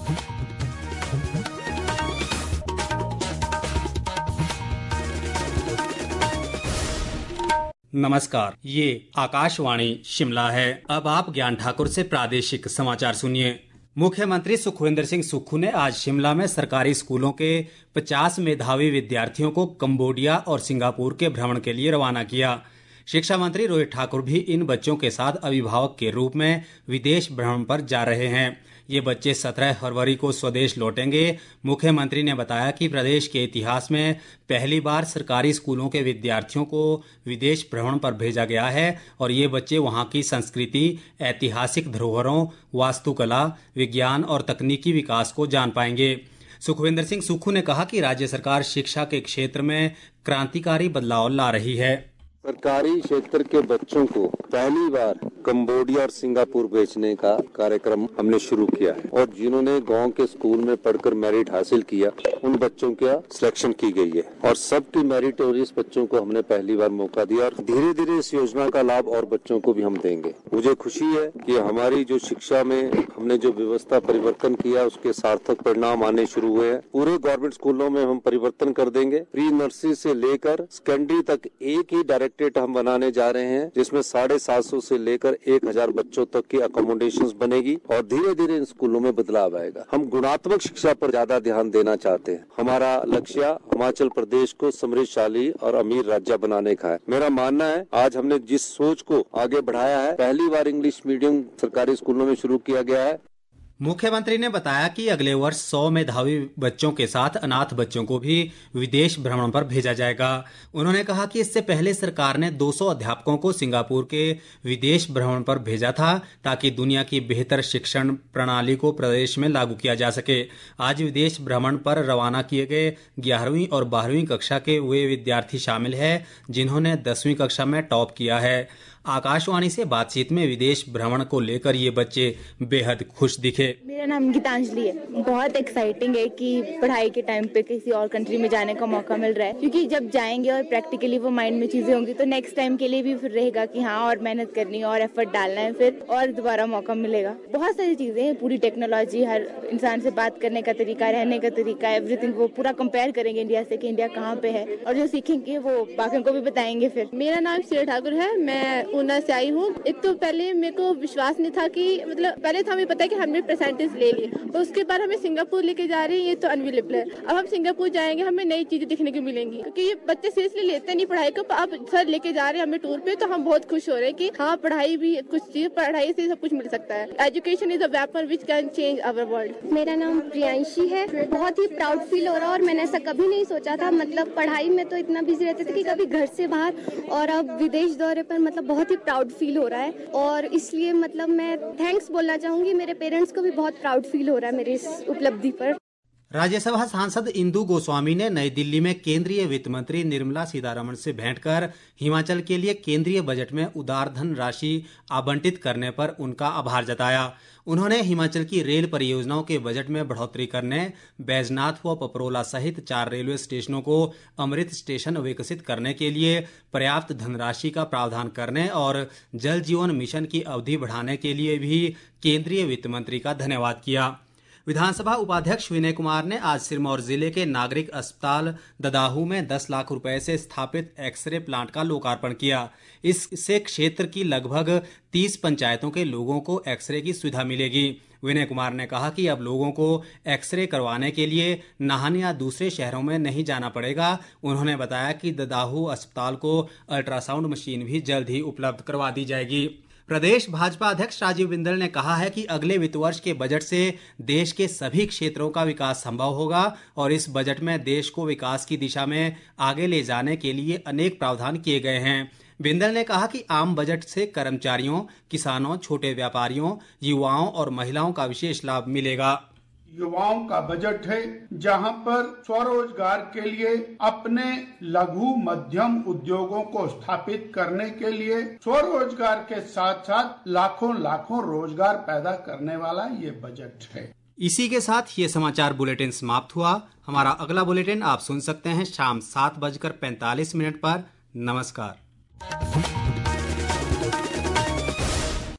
नमस्कार, ये आकाशवाणी शिमला है। अब आप ज्ञान ठाकुर से प्रादेशिक समाचार सुनिए। मुख्यमंत्री सुखविंदर सिंह सुक्खू ने आज शिमला में सरकारी स्कूलों के 50 मेधावी विद्यार्थियों को कंबोडिया और सिंगापुर के भ्रमण के लिए रवाना किया। शिक्षा मंत्री रोहित ठाकुर भी इन बच्चों के साथ अभिभावक के रूप में विदेश भ्रमण पर जा रहे हैं। ये बच्चे 17 फरवरी को स्वदेश लौटेंगे। मुख्यमंत्री ने बताया कि प्रदेश के इतिहास में पहली बार सरकारी स्कूलों के विद्यार्थियों को विदेश भ्रमण पर भेजा गया है और ये बच्चे वहां की संस्कृति, ऐतिहासिक धरोहरों, वास्तुकला, विज्ञान और तकनीकी विकास को जान पाएंगे। सुखविंदर सिंह सुक्खू ने कहा कि राज्य सरकार शिक्षा के क्षेत्र में क्रांतिकारी बदलाव ला रही है। सरकारी क्षेत्र के बच्चों को पहली बार कंबोडिया और सिंगापुर भेजने का कार्यक्रम हमने शुरू किया है और जिन्होंने गांव के स्कूल में पढ़कर मेरिट हासिल किया उन बच्चों का सिलेक्शन की गई है और सबकी मेरिटोरियस बच्चों को हमने पहली बार मौका दिया और धीरे धीरे इस योजना का लाभ और बच्चों को भी हम देंगे। मुझे खुशी है कि हमारी जो शिक्षा में हमने जो व्यवस्था परिवर्तन किया उसके सार्थक परिणाम आने शुरू हुए हैं। पूरे गवर्नमेंट स्कूलों में हम परिवर्तन कर देंगे। प्री नर्सरी से लेकर सेकेंडरी तक एक ही डायरेक्टरेट हम बनाने जा रहे हैं जिसमें 750 से लेकर 1000 बच्चों तक की अकोमोडेशंस बनेगी और धीरे धीरे इन स्कूलों में बदलाव आएगा। हम गुणात्मक शिक्षा पर ज्यादा ध्यान देना चाहते हैं। हमारा लक्ष्य हिमाचल प्रदेश को समृद्धशाली और अमीर राज्य बनाने का है। मेरा मानना है आज हमने जिस सोच को आगे बढ़ाया है, पहली बार इंग्लिश मीडियम सरकारी स्कूलों में शुरू किया गया है। मुख्यमंत्री ने बताया कि अगले वर्ष 100 मेधावी बच्चों के साथ अनाथ बच्चों को भी विदेश भ्रमण पर भेजा जाएगा। उन्होंने कहा कि इससे पहले सरकार ने 200 अध्यापकों को सिंगापुर के विदेश भ्रमण पर भेजा था ताकि दुनिया की बेहतर शिक्षण प्रणाली को प्रदेश में लागू किया जा सके। आज विदेश भ्रमण पर रवाना किए गए 11वीं और 12वीं कक्षा के वे विद्यार्थी शामिल हैं जिन्होंने 10वीं कक्षा में टॉप किया है। आकाशवाणी से बातचीत में विदेश भ्रमण को लेकर ये बच्चे बेहद खुश दिखे। मेरा नाम गीतांजलि है। बहुत एक्साइटिंग है कि पढ़ाई के टाइम पे किसी और कंट्री में जाने का मौका मिल रहा है, क्योंकि जब जाएंगे और प्रैक्टिकली वो माइंड में चीजें होंगी तो नेक्स्ट टाइम के लिए भी फिर रहेगा कि हाँ और मेहनत करनी है और एफर्ट डालना है, फिर और दोबारा मौका मिलेगा। बहुत सारी चीजें हैं, पूरी टेक्नोलॉजी, हर इंसान से बात करने का तरीका, रहने का तरीका, एवरीथिंग वो पूरा कंपेयर करेंगे इंडिया से कि इंडिया कहाँ पे है और जो सीखेंगे वो बाकियों को भी बताएंगे। फिर मेरा नाम श्रेया ठाकुर है। मैं ऊना से आई हूँ। एक तो पहले मेरे को विश्वास नहीं था कि पहले तो हमें पता है कि 100% ले लिए, तो उसके बाद हमें सिंगापुर लेके जा रहे हैं, ये तो अनबिलीवेबल है। अब हम सिंगापुर जाएंगे, हमें नई चीजें देखने को मिलेंगी, क्योंकि ये बच्चे सीरियसली लेते नहीं पढ़ाई को। अब सर लेके जा रहे हैं हमें टूर पे, तो हम बहुत खुश हो रहे हैं कि हाँ पढ़ाई भी कुछ चीज, पढ़ाई से सब कुछ मिल सकता है। Education is a weapon which can change our world. मेरा नाम प्रियांशी है। बहुत ही प्राउड फील हो रहा है और मैंने ऐसा कभी नहीं सोचा था। पढ़ाई में तो इतना बिजी रहते थे कि कभी घर से बाहर, और अब विदेश दौरे पर बहुत ही प्राउड फील हो रहा है और इसलिए मैं थैंक्स बोलना चाहूंगी। मेरे पेरेंट्स को भी बहुत प्राउड फील हो रहा है मेरी इस उपलब्धि पर। राज्यसभा सांसद इंदु गोस्वामी ने नई दिल्ली में केंद्रीय वित्त मंत्री निर्मला सीतारमण से भेंट कर हिमाचल के लिए केंद्रीय बजट में उदार धन राशि आवंटित करने पर उनका आभार जताया। उन्होंने हिमाचल की रेल परियोजनाओं के बजट में बढ़ोतरी करने, बैजनाथ व पपरोला सहित 4 रेलवे स्टेशनों को अमृत स्टेशन विकसित करने के लिए पर्याप्त धनराशि का प्रावधान करने और जल जीवन मिशन की अवधि बढ़ाने के लिए भी केंद्रीय वित्त मंत्री का धन्यवाद किया। विधानसभा उपाध्यक्ष विनय कुमार ने आज सिरमौर जिले के नागरिक अस्पताल ददाहू में 10 लाख रुपए से स्थापित एक्सरे प्लांट का लोकार्पण किया। इससे क्षेत्र की लगभग 30 पंचायतों के लोगों को एक्सरे की सुविधा मिलेगी। विनय कुमार ने कहा कि अब लोगों को एक्सरे करवाने के लिए नाहन या दूसरे शहरों में नहीं जाना पड़ेगा। उन्होंने बताया कि ददाहू अस्पताल को अल्ट्रासाउंड मशीन भी जल्द ही उपलब्ध करवा दी जाएगी। प्रदेश भाजपा अध्यक्ष राजीव बिंदल ने कहा है कि अगले वित्त वर्ष के बजट से देश के सभी क्षेत्रों का विकास संभव होगा और इस बजट में देश को विकास की दिशा में आगे ले जाने के लिए अनेक प्रावधान किए गए हैं। बिंदल ने कहा कि आम बजट से कर्मचारियों, किसानों, छोटे व्यापारियों, युवाओं और महिलाओं का विशेष लाभ मिलेगा। युवाओं का बजट है जहां पर स्वरोजगार के लिए अपने लघु मध्यम उद्योगों को स्थापित करने के लिए स्वरोजगार के साथ साथ लाखों रोजगार पैदा करने वाला ये बजट है। इसी के साथ ये समाचार बुलेटिन समाप्त हुआ। हमारा अगला बुलेटिन आप सुन सकते हैं शाम 7:45 पर। नमस्कार।